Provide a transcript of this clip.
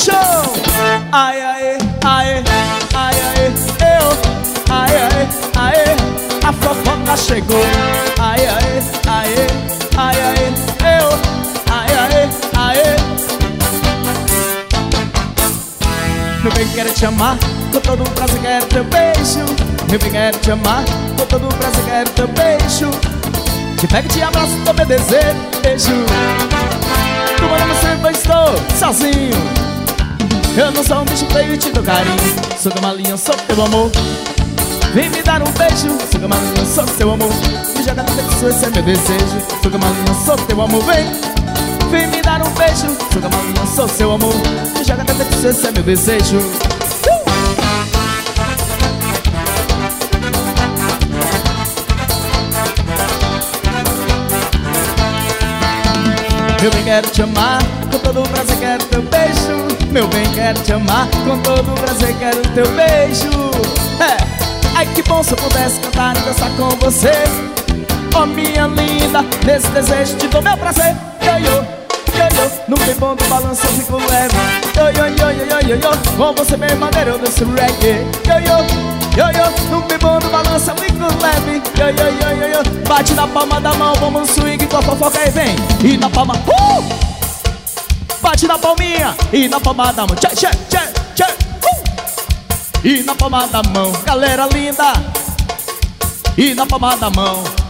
chão. Ai, ai, ai, ai, ai, eu. Ai, ai, ai, a fofoca chegou. Ai, ai, ai, ai, ai, eu. Ai, ai, ai. Meu bem, quero te amar, com todo o prazer quero teu beijo. Meu bem, quero te amar, com todo o prazer quero teu beijo. Te pego e te abraço, tô meu desejo. Tu morando sempre, eu estou sozinho. Eu não sou um bicho feio, te dou carinho. Sou camalinha, sou teu amor. Vem me dar um beijo. Sou camalinha, sou teu amor. Me joga no peito, esse é meu desejo. Sou camalinha, sou teu amor, vem. Vem me dar um beijo. Sou camalinha, sou seu amor. Me joga no peito, esse é meu desejo. Meu bem, quero te amar, com todo o prazer quero teu beijo. Meu bem, quero te amar, com todo o prazer quero teu beijo. Ai que bom se eu pudesse cantar e dançar com você. Oh minha linda, nesse desejo te dou meu prazer. Yo-yo, yo-yo, no bem bom do balanço eu fico leve. Yo-yo, yo-yo, yo-yo, yo, com você bem maneiro eu danço reggae. Yo-yo, yo-yo, no bem bom do balanço eu fico leve. Yo-yo, yo-yo, yo, bate na palma da mão, vamos no swing com a fofoca e vem. E na palma, bate na palminha, e na palma da mão, tchê, tchê, tchê, tchê, e na palma da mão, galera linda. E na palma da mão.